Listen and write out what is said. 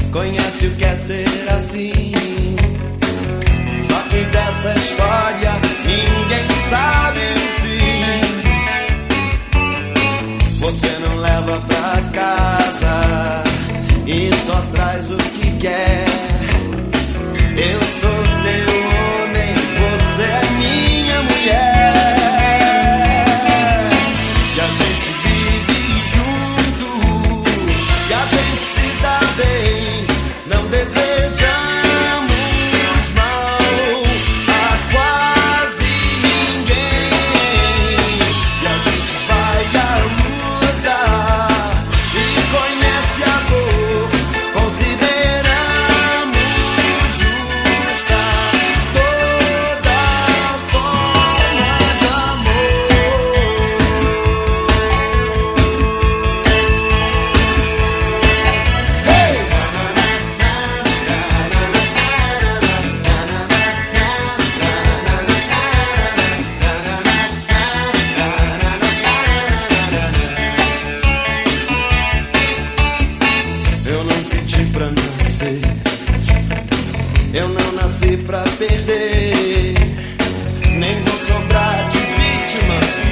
conhece o que é ser assim. Só que dessa história ninguém sabe o fim. Você não leva pra casa e só traz o que quer. Eu sou teu homem, você é minha mulher. E a gente vive junto, e a gente se dá bem. Não desejamos mal a quase ninguém. E a gente vai à luta e conhece a dor. Consideramos justa toda forma de Eu não pedi pra nascer, eu não nasci pra perder, nem vou sobrar de vítimas.